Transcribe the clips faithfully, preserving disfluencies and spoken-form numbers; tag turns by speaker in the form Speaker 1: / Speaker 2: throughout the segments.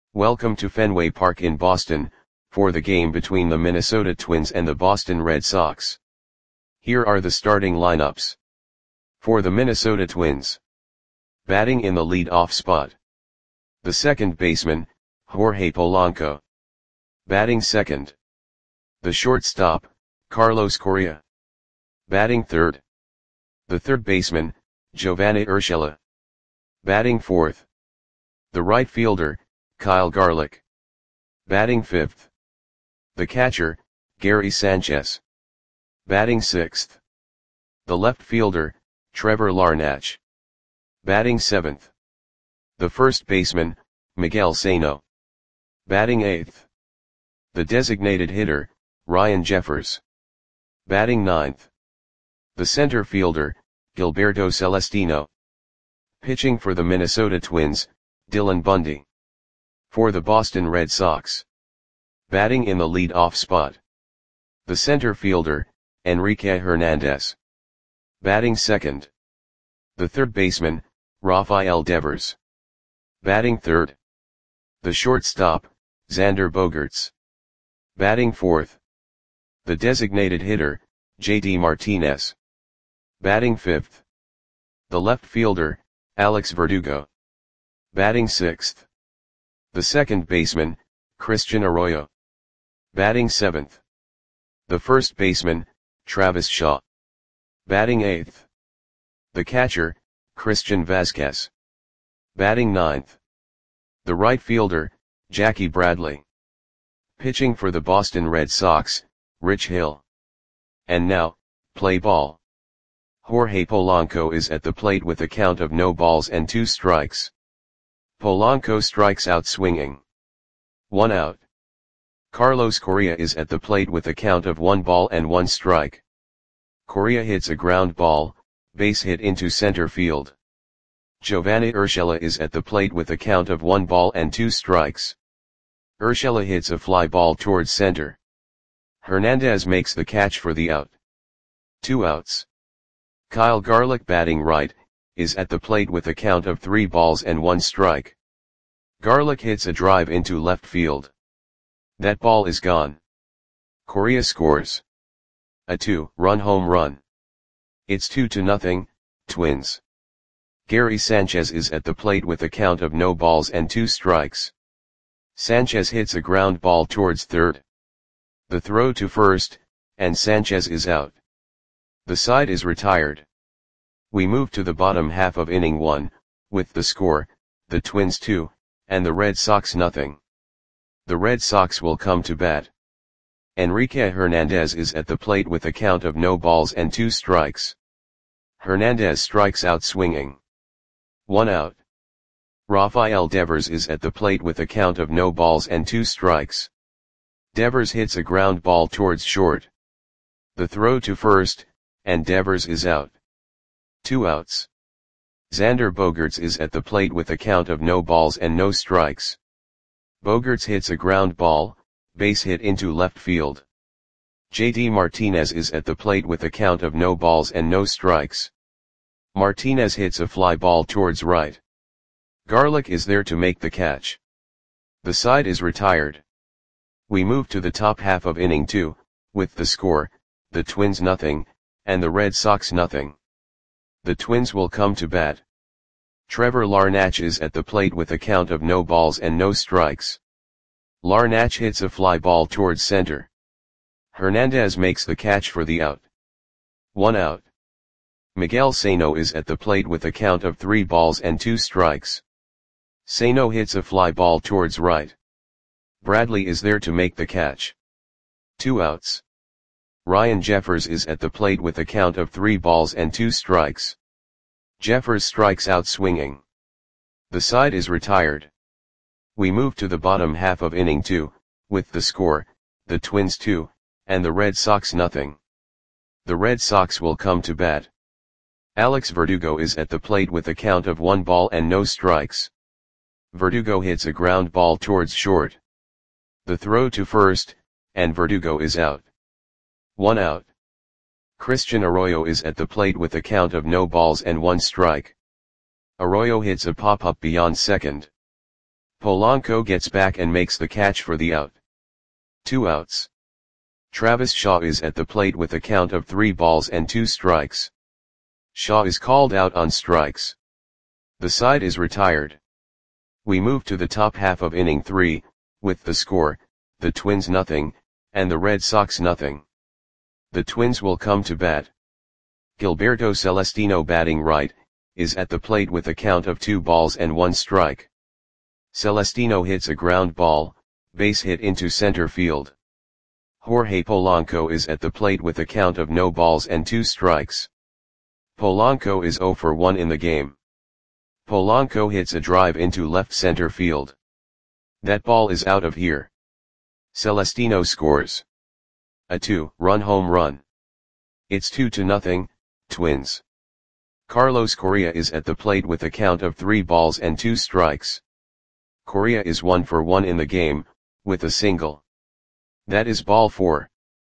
Speaker 1: Welcome to Fenway Park in Boston, for the game between the Minnesota Twins and the Boston Red Sox. Here are the starting lineups. For the Minnesota Twins. Batting in the lead-off spot. The second baseman, Jorge Polanco. Batting second. The shortstop, Carlos Correa. Batting third. The third baseman, Giovanny Urshela. Batting fourth. The right fielder, Kyle Garlick. Batting fifth. The catcher, Gary Sanchez. Batting sixth. The left fielder, Trevor Larnach. Batting seventh. The first baseman, Miguel Sano. Batting eighth. The designated hitter, Ryan Jeffers. Batting ninth. The center fielder, Gilberto Celestino. Pitching for the Minnesota Twins, Dylan Bundy. For the Boston Red Sox. Batting in the lead-off spot. The center fielder, Enrique Hernandez. Batting second. The third baseman, Rafael Devers. Batting third. The shortstop, Xander Bogaerts. Batting fourth. The designated hitter, J D Martinez. Batting fifth. The left fielder, Alex Verdugo. Batting sixth. The second baseman, Christian Arroyo. Batting seventh. The first baseman, Travis Shaw. Batting eighth. The catcher, Christian Vazquez. Batting ninth. The right fielder, Jackie Bradley. Pitching for the Boston Red Sox, Rich Hill. And now, play ball. Jorge Polanco is at the plate with a count of no balls and two strikes. Polanco strikes out swinging. One out. Carlos Correa is at the plate with a count of one ball and one strike. Correa hits a ground ball, base hit into center field. Giovanny Urshela is at the plate with a count of one ball and two strikes. Urshela hits a fly ball towards center. Hernandez makes the catch for the out. Two outs. Kyle Garlick, batting right, is at the plate with a count of three balls and one strike. Garlick hits a drive into left field. That ball is gone. Correa scores a two-run home run. It's two to nothing, Twins. Gary Sanchez is at the plate with a count of no balls and two strikes. Sanchez hits a ground ball towards third. The throw to first, and Sanchez is out. The side is retired. We move to the bottom half of inning one, with the score, the Twins two, and the Red Sox nothing. The Red Sox will come to bat. Enrique Hernandez is at the plate with a count of no balls and two strikes. Hernandez strikes out swinging. One out. Rafael Devers is at the plate with a count of no balls and two strikes. Devers hits a ground ball towards short. The throw to first, and Devers is out. Two outs. Xander Bogaerts is at the plate with a count of no balls and no strikes. Bogaerts hits a ground ball, base hit into left field. J D Martinez is at the plate with a count of no balls and no strikes. Martinez hits a fly ball towards right. Garlick is there to make the catch. The side is retired. We move to the top half of inning two, with the score, the Twins nothing, and the Red Sox nothing. The Twins will come to bat. Trevor Larnach is at the plate with a count of no balls and no strikes. Larnach hits a fly ball towards center. Hernandez makes the catch for the out. One out. Miguel Sano is at the plate with a count of three balls and two strikes. Sano hits a fly ball towards right. Bradley is there to make the catch. Two outs. Ryan Jeffers is at the plate with a count of three balls and two strikes. Jeffers strikes out swinging. The side is retired. We move to the bottom half of inning two, with the score, the Twins two, and the Red Sox nothing. The Red Sox will come to bat. Alex Verdugo is at the plate with a count of one ball and no strikes. Verdugo hits a ground ball towards short. The throw to first, and Verdugo is out. One out. Christian Arroyo is at the plate with a count of no balls and one strike. Arroyo hits a pop-up beyond second. Polanco gets back and makes the catch for the out. Two outs. Travis Shaw is at the plate with a count of three balls and two strikes. Shaw is called out on strikes. The side is retired. We move to the top half of inning three, with the score, the Twins nothing, and the Red Sox nothing. The Twins will come to bat. Gilberto Celestino, batting right, is at the plate with a count of two balls and one strike. Celestino hits a ground ball, base hit into center field. Jorge Polanco is at the plate with a count of no balls and two strikes. Polanco is zero for one in the game. Polanco hits a drive into left center field. That ball is out of here. Celestino scores a two-run home run. It's two to nothing, Twins. Carlos Correa is at the plate with a count of three balls and two strikes. Correa is one for one in the game, with a single. That is ball four.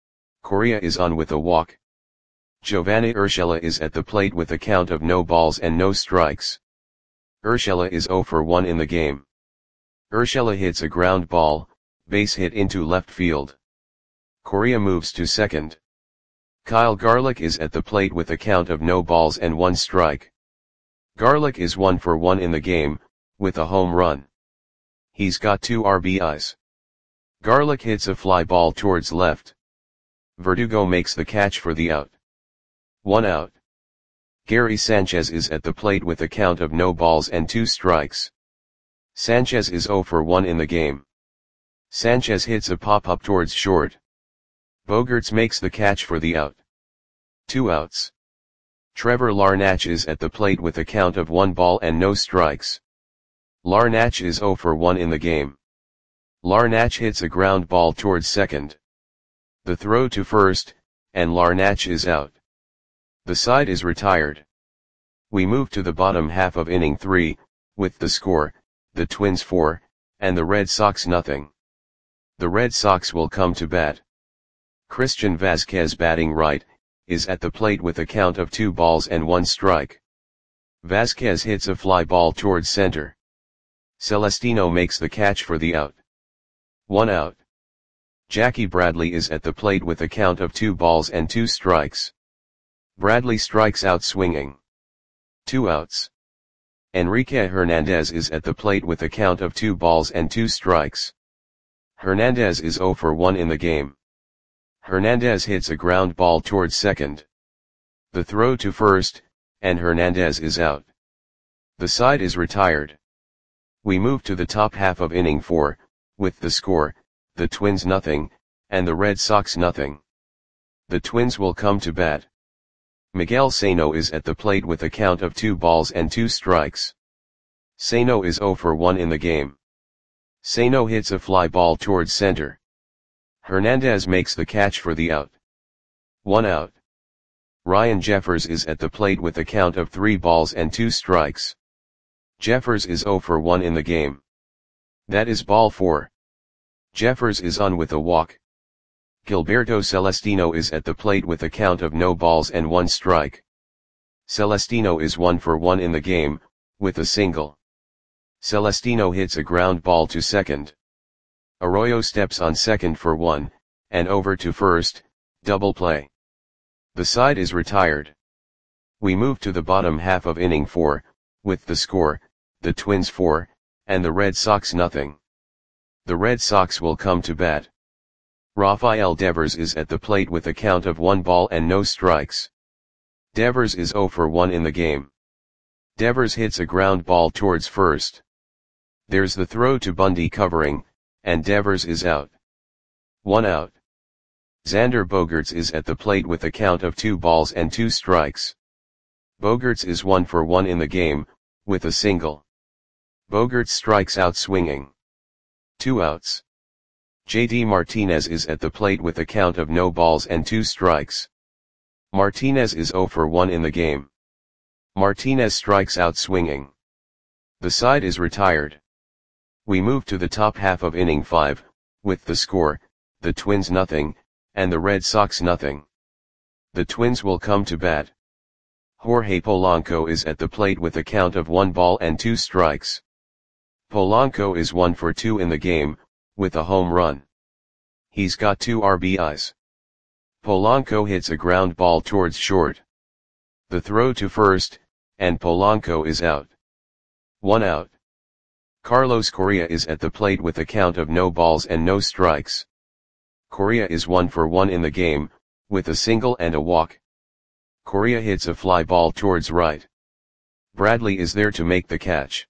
Speaker 1: Correa is on with a walk. Giovanni Urshela is at the plate with a count of no balls and no strikes. Urshela is zero for one in the game. Urshela hits a ground ball, base hit into left field. Correa moves to second. Kyle Garlick is at the plate with a count of no balls and one strike. Garlick is one for one in the game, with a home run. He's got two R B Is. Garlick hits a fly ball towards left. Verdugo makes the catch for the out. One out. Gary Sanchez is at the plate with a count of no balls and two strikes. Sanchez is zero for one in the game. Sanchez hits a pop-up towards short. Bogaerts makes the catch for the out. Two outs. Trevor Larnach is at the plate with a count of one ball and no strikes. Larnach is zero for one in the game. Larnach hits a ground ball towards second. The throw to first, and Larnach is out. The side is retired. We move to the bottom half of inning three, with the score, the Twins four, and the Red Sox nothing. The Red Sox will come to bat. Christian Vasquez, batting right, is at the plate with a count of two balls and one strike. Vasquez hits a fly ball towards center. Celestino makes the catch for the out. One out. Jackie Bradley is at the plate with a count of two balls and two strikes. Bradley strikes out swinging. Two outs. Enrique Hernandez is at the plate with a count of two balls and two strikes. Hernandez is zero for one in the game. Hernandez hits a ground ball towards second. The throw to first, and Hernandez is out. The side is retired. We move to the top half of inning four, with the score, the Twins nothing, and the Red Sox nothing. The Twins will come to bat. Miguel Sano is at the plate with a count of two balls and two strikes. Sano is zero for one in the game. Sano hits a fly ball towards center. Hernandez makes the catch for the out. One out. Ryan Jeffers is at the plate with a count of three balls and two strikes. Jeffers is zero for one in the game. That is ball four. Jeffers is on with a walk. Gilberto Celestino is at the plate with a count of no balls and one strike. Celestino is one for one in the game, with a single. Celestino hits a ground ball to second. Arroyo steps on second for one, and over to first, double play. The side is retired. We move to the bottom half of inning four, with the score, the Twins four, and the Red Sox nothing. The Red Sox will come to bat. Rafael Devers is at the plate with a count of one ball and no strikes. Devers is zero for one in the game. Devers hits a ground ball towards first. There's the throw to Bundy covering, and Devers is out. One out. Xander Bogaerts is at the plate with a count of two balls and two strikes. Bogaerts is one for one in the game, with a single. Bogaerts strikes out swinging. Two outs. J D Martinez is at the plate with a count of no balls and two strikes. Martinez is zero for one in the game. Martinez strikes out swinging. The side is retired. We move to the top half of inning five, with the score, the Twins nothing, and the Red Sox nothing. The Twins will come to bat. Jorge Polanco is at the plate with a count of one ball and two strikes. Polanco is one for two in the game, with a home run. He's got two R B Is. Polanco hits a ground ball towards short. The throw to first, and Polanco is out. One out. Carlos Correa is at the plate with a count of no balls and no strikes. Correa is one for one in the game, with a single and a walk. Correa hits a fly ball towards right. Bradley is there to make the catch.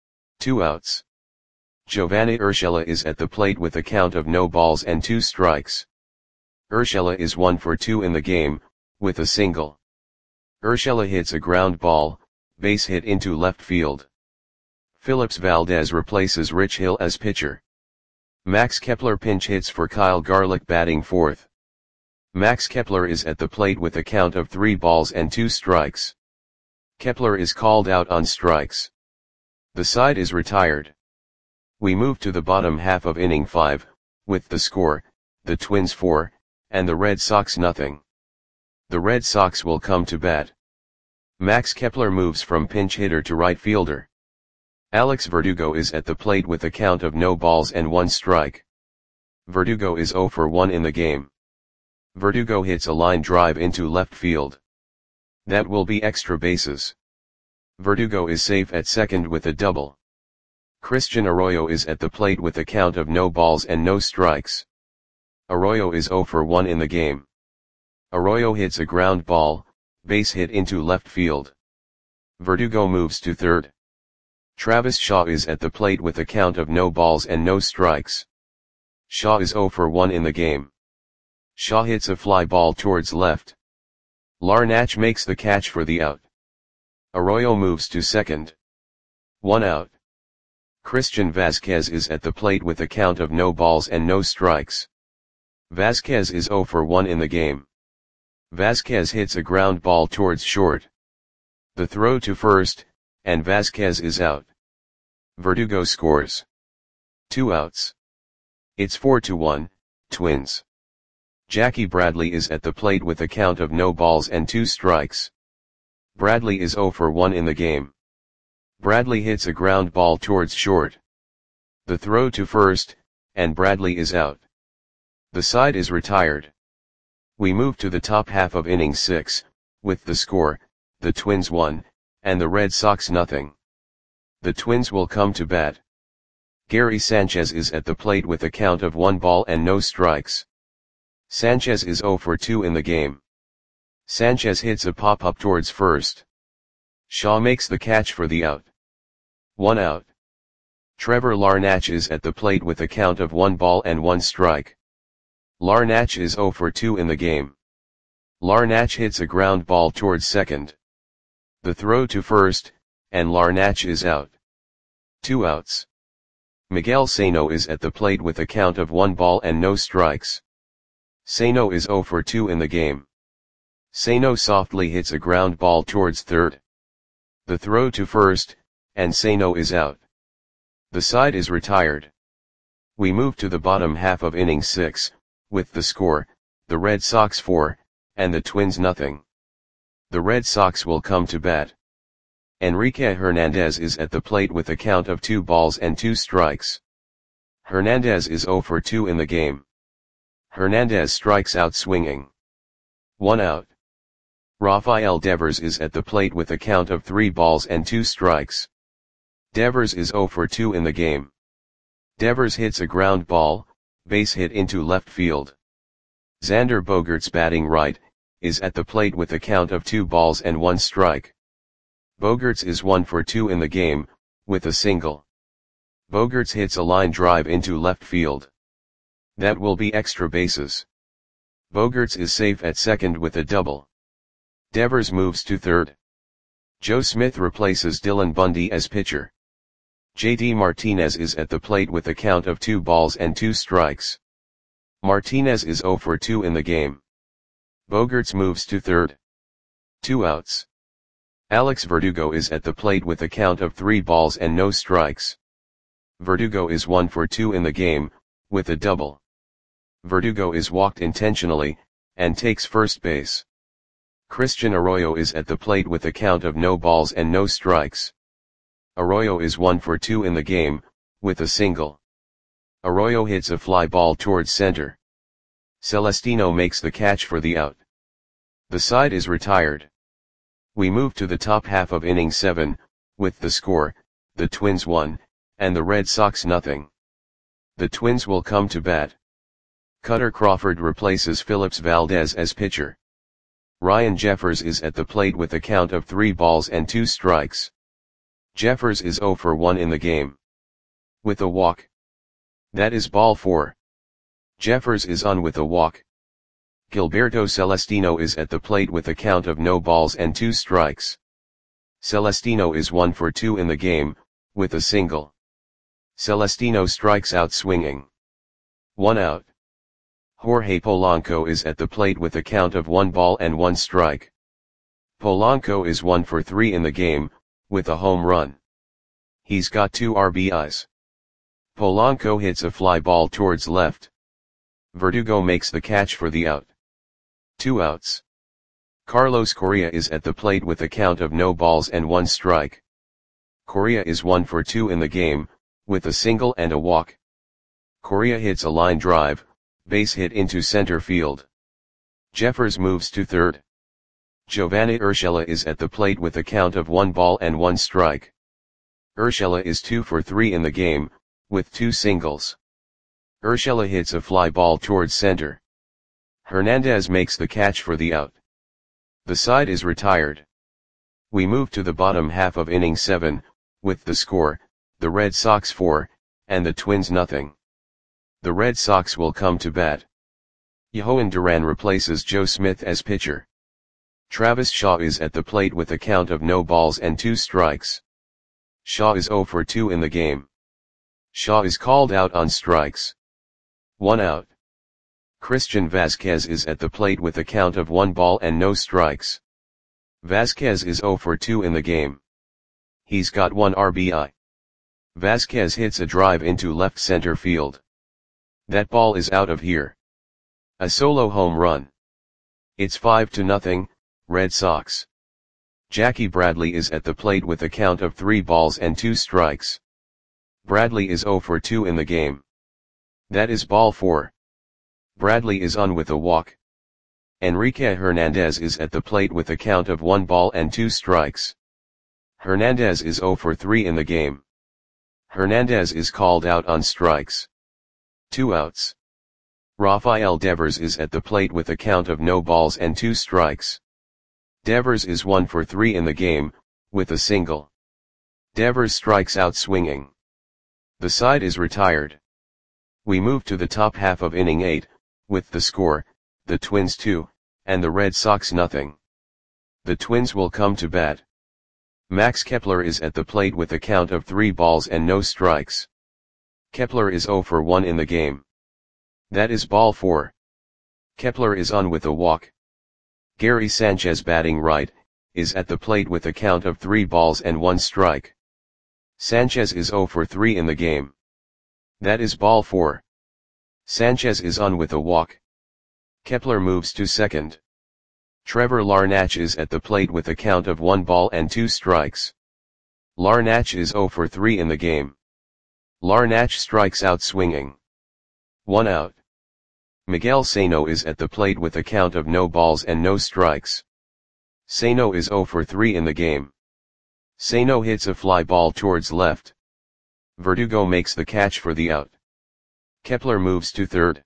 Speaker 1: Two outs. Giovanni Urshela is at the plate with a count of no balls and two strikes. Urshela is one for two in the game, with a single. Urshela hits a ground ball, base hit into left field. Phillips Valdez replaces Rich Hill as pitcher. Max Kepler pinch hits for Kyle Garlick batting fourth. Max Kepler is at the plate with a count of three balls and two strikes. Kepler is called out on strikes. The side is retired. We move to the bottom half of inning five, with the score, the Twins four, and the Red Sox nothing. The Red Sox will come to bat. Max Kepler moves from pinch hitter to right fielder. Alex Verdugo is at the plate with a count of no balls and one strike. Verdugo is zero for one in the game. Verdugo hits a line drive into left field. That will be extra bases. Verdugo is safe at second with a double. Christian Arroyo is at the plate with a count of no balls and no strikes. Arroyo is zero for one in the game. Arroyo hits a ground ball, base hit into left field. Verdugo moves to third. Travis Shaw is at the plate with a count of no balls and no strikes. Shaw is zero for one in the game. Shaw hits a fly ball towards left. Larnach makes the catch for the out. Arroyo moves to second. One out. Christian Vazquez is at the plate with a count of no balls and no strikes. Vazquez is zero for one in the game. Vazquez hits a ground ball towards short. The throw to first, and Vazquez is out. Verdugo scores. Two outs. It's four to one, Twins. Jackie Bradley is at the plate with a count of no balls and two strikes. Bradley is zero for one in the game. Bradley hits a ground ball towards short. The throw to first, and Bradley is out. The side is retired. We move to the top half of inning six, with the score, the Twins one, and the Red Sox nothing. The Twins will come to bat. Gary Sanchez is at the plate with a count of one ball and no strikes. Sanchez is zero for two in the game. Sanchez hits a pop-up towards first. Shaw makes the catch for the out. One out. Trevor Larnach is at the plate with a count of one ball and one strike. Larnach is zero for two in the game. Larnach hits a ground ball towards second. The throw to first, and Larnach is out. Two outs. Miguel Sano is at the plate with a count of one ball and no strikes. Sano is zero for two in the game. Sano softly hits a ground ball towards third. The throw to first, and Sano is out. The side is retired. We move to the bottom half of inning six, with the score, the Red Sox four, and the Twins nothing. The Red Sox will come to bat. Enrique Hernandez is at the plate with a count of two balls and two strikes. Hernandez is zero for two in the game. Hernandez strikes out swinging. One out. Rafael Devers is at the plate with a count of three balls and two strikes. Devers is zero for two in the game. Devers hits a ground ball, base hit into left field. Xander Bogaerts batting right, is at the plate with a count of two balls and one strike. Bogaerts is one for two in the game, with a single. Bogaerts hits a line drive into left field. That will be extra bases. Bogaerts is safe at second with a double. Devers moves to third. Joe Smith replaces Dylan Bundy as pitcher. J D Martinez is at the plate with a count of two balls and two strikes. Martinez is zero for two in the game. Bogaerts moves to third. Two outs. Alex Verdugo is at the plate with a count of three balls and no strikes. Verdugo is one for two in the game, with a double. Verdugo is walked intentionally, and takes first base. Christian Arroyo is at the plate with a count of no balls and no strikes. Arroyo is one for two in the game, with a single. Arroyo hits a fly ball towards center. Celestino makes the catch for the out. The side is retired. We move to the top half of inning seven, with the score, the Twins one, and the Red Sox nothing. The Twins will come to bat. Cutter Crawford replaces Phillips Valdez as pitcher. Ryan Jeffers is at the plate with a count of three balls and two strikes. Jeffers is oh for one in the game. With a walk. That is ball four. Jeffers is on with a walk. Gilberto Celestino is at the plate with a count of no balls and two strikes. Celestino is one for two in the game, with a single. Celestino strikes out swinging. One out. Jorge Polanco is at the plate with a count of one ball and one strike. Polanco is one for three in the game, with a home run. He's got two R B Is. Polanco hits a fly ball towards left. Verdugo makes the catch for the out. Two outs. Carlos Correa is at the plate with a count of no balls and one strike. Correa is one for two in the game, with a single and a walk. Correa hits a line drive, base hit into center field. Jeffers moves to third. Giovanni Urshela is at the plate with a count of one ball and one strike. Urshela is two for three in the game, with two singles. Urshela hits a fly ball towards center. Hernandez makes the catch for the out. The side is retired. We move to the bottom half of inning seven, with the score, the Red Sox four, and the Twins nothing. The Red Sox will come to bat. Yohan Duran replaces Joe Smith as pitcher. Travis Shaw is at the plate with a count of no balls and two strikes. Shaw is oh for two in the game. Shaw is called out on strikes. One out. Christian Vazquez is at the plate with a count of one ball and no strikes. Vazquez is oh for two in the game. He's got one R B I. Vazquez hits a drive into left center field. That ball is out of here. A solo home run. It's five to nothing, Red Sox. Jackie Bradley is at the plate with a count of three balls and two strikes. Bradley is oh for two in the game. That is ball four. Bradley is on with a walk. Enrique Hernandez is at the plate with a count of one ball and two strikes. Hernandez is oh for three in the game. Hernandez is called out on strikes. Two outs. Rafael Devers is at the plate with a count of no balls and two strikes. Devers is one for three in the game, with a single. Devers strikes out swinging. The side is retired. We move to the top half of inning eight, with the score, the Twins two, and the Red Sox nothing. The Twins will come to bat. Max Kepler is at the plate with a count of three balls and no strikes. Kepler is oh for one in the game. That is ball four. Kepler is on with a walk. Gary Sanchez batting right, is at the plate with a count of three balls and one strike. Sanchez is oh for three in the game. That is ball four. Sanchez is on with a walk. Kepler moves to second. Trevor Larnach is at the plate with a count of one ball and two strikes. Larnach is oh for three in the game. Larnach strikes out swinging. One out. Miguel Sano is at the plate with a count of no balls and no strikes. Sano is oh for three in the game. Sano hits a fly ball towards left. Verdugo makes the catch for the out. Kepler moves to third.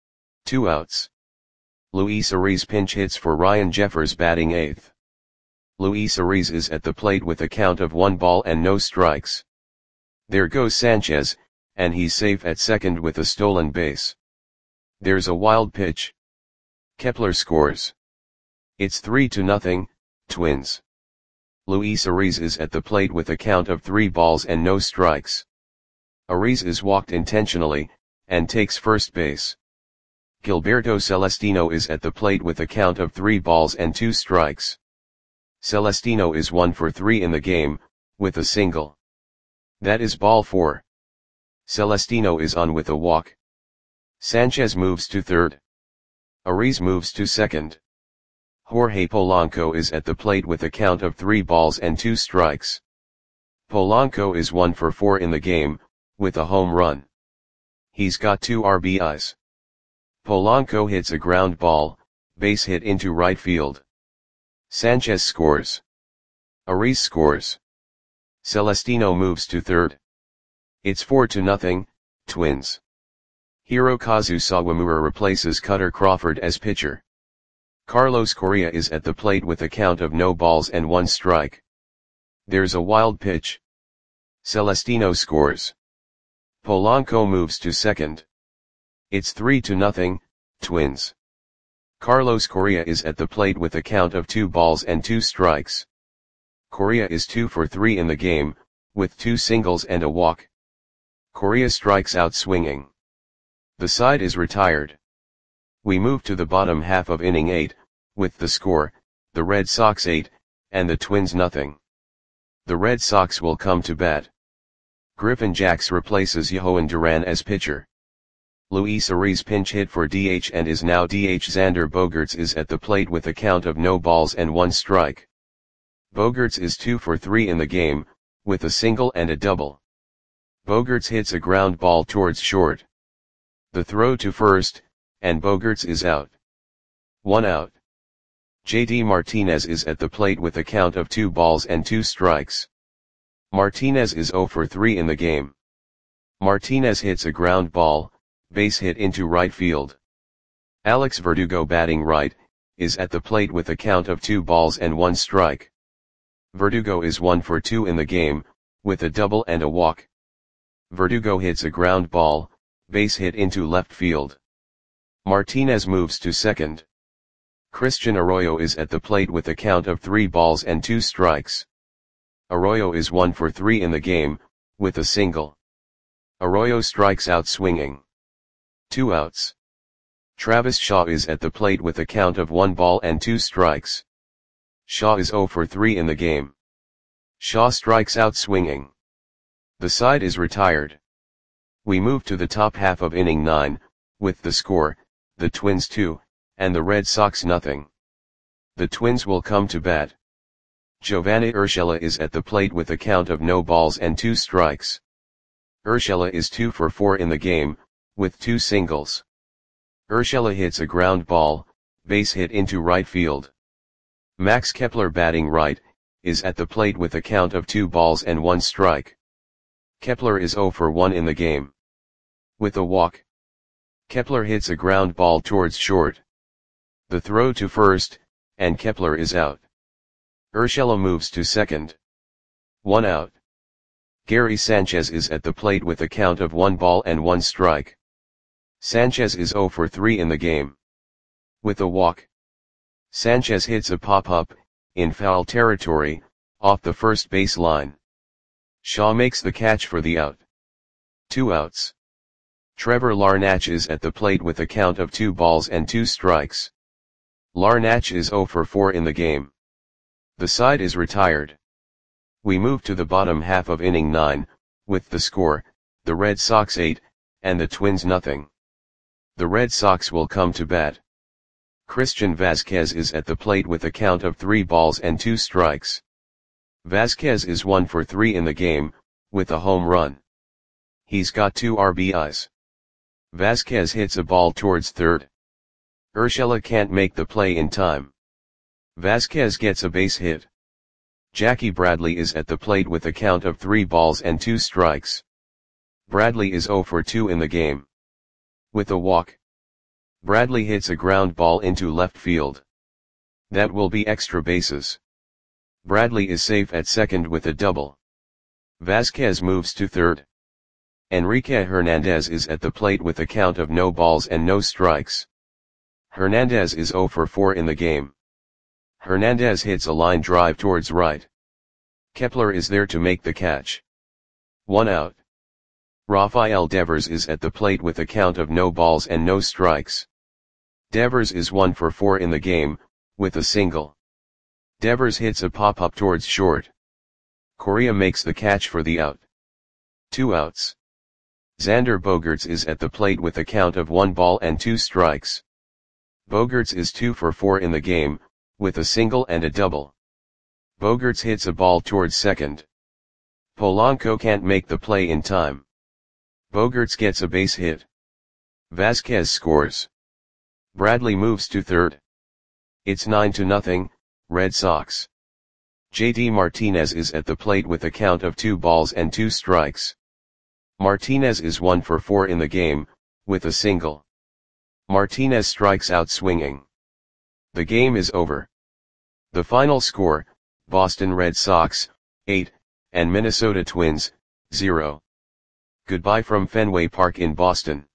Speaker 1: Two outs. Luis Ariz pinch hits for Ryan Jeffers batting eighth. Luis Ariz is at the plate with a count of one ball and no strikes. There goes Sanchez, and he's safe at second with a stolen base. There's a wild pitch. Kepler scores. It's three to nothing, Twins. Luis Ariz is at the plate with a count of three balls and no strikes. Ariz is walked intentionally, and takes first base. Gilberto Celestino is at the plate with a count of three balls and two strikes. Celestino is one for three in the game, with a single. That is ball four. Celestino is on with a walk. Sanchez moves to third. Ariz moves to second. Jorge Polanco is at the plate with a count of three balls and two strikes. Polanco is one for four in the game, with a home run. He's got two R B Is. Polanco hits a ground ball, base hit into right field. Sanchez scores. Ariz scores. Celestino moves to third. It's four to nothing, Twins. Hirokazu Sawamura replaces Cutter Crawford as pitcher. Carlos Correa is at the plate with a count of no balls and one strike. There's a wild pitch. Celestino scores. Polanco moves to second. It's three to nothing, Twins. Carlos Correa is at the plate with a count of two balls and two strikes. Correa is two for three in the game, with two singles and a walk. Correa strikes out swinging. The side is retired. We move to the bottom half of inning eight, with the score, the Red Sox eight, and the Twins nothing. The Red Sox will come to bat. Griffin Jax replaces Yohan Duran as pitcher. Luis Ariz pinch hit for D H and is now D H. Xander Bogaerts is at the plate with a count of no balls and one strike. Bogaerts is two for three in the game, with a single and a double. Bogaerts hits a ground ball towards short. The throw to first, and Bogaerts is out. One out. J D Martinez is at the plate with a count of two balls and two strikes. Martinez is zero for three in the game. Martinez hits a ground ball, base hit into right field. Alex Verdugo, batting right, is at the plate with a count of two balls and one strike. Verdugo is one for two in the game, with a double and a walk. Verdugo hits a ground ball, base hit into left field. Martinez moves to second. Christian Arroyo is at the plate with a count of three balls and two strikes. Arroyo is one for three in the game, with a single. Arroyo strikes out swinging. Two outs. Travis Shaw is at the plate with a count of one ball and two strikes. Shaw is zero for three in the game. Shaw strikes out swinging. The side is retired. We move to the top half of inning nine, with the score, the Twins two, and the Red Sox nothing. The Twins will come to bat. Giovanni Urshela is at the plate with a count of no balls and two strikes. Urshela is two for four in the game, with two singles. Urshela hits a ground ball, base hit into right field. Max Kepler, batting right, is at the plate with a count of two balls and one strike. Kepler is zero for one in the game. With a walk. Kepler hits a ground ball towards short. The throw to first, and Kepler is out. Urshela moves to second. One out. Gary Sanchez is at the plate with a count of one ball and one strike. Sanchez is zero for three in the game. With a walk. Sanchez hits a pop-up, in foul territory, off the first base line. Shaw makes the catch for the out. Two outs. Trevor Larnach is at the plate with a count of two balls and two strikes. Larnach is zero for four in the game. The side is retired. We move to the bottom half of inning nine, with the score, the Red Sox eight, and the Twins nothing. The Red Sox will come to bat. Christian Vasquez is at the plate with a count of three balls and two strikes. Vasquez is one for three in the game, with a home run. He's got two R B Is. Vasquez hits a ball towards third. Urshela can't make the play in time. Vasquez gets a base hit. Jackie Bradley is at the plate with a count of three balls and two strikes. Bradley is zero for two in the game. With a walk. Bradley hits a ground ball into left field. That will be extra bases. Bradley is safe at second with a double. Vasquez moves to third. Enrique Hernandez is at the plate with a count of no balls and no strikes. Hernandez is zero for four in the game. Hernandez hits a line drive towards right. Kepler is there to make the catch. One out. Rafael Devers is at the plate with a count of no balls and no strikes. Devers is one for four in the game, with a single. Devers hits a pop-up towards short. Correa makes the catch for the out. Two outs. Xander Bogaerts is at the plate with a count of one ball and two strikes. Bogaerts is two for four in the game, with a single and a double. Bogaerts hits a ball towards second. Polanco can't make the play in time. Bogaerts gets a base hit. Vasquez scores. Bradley moves to third. It's nine to nothing, Red Sox. J D Martinez is at the plate with a count of two balls and two strikes. Martinez is one for four in the game, with a single. Martinez strikes out swinging. The game is over. The final score, Boston Red Sox, eight, and Minnesota Twins, zero. Goodbye from Fenway Park in Boston.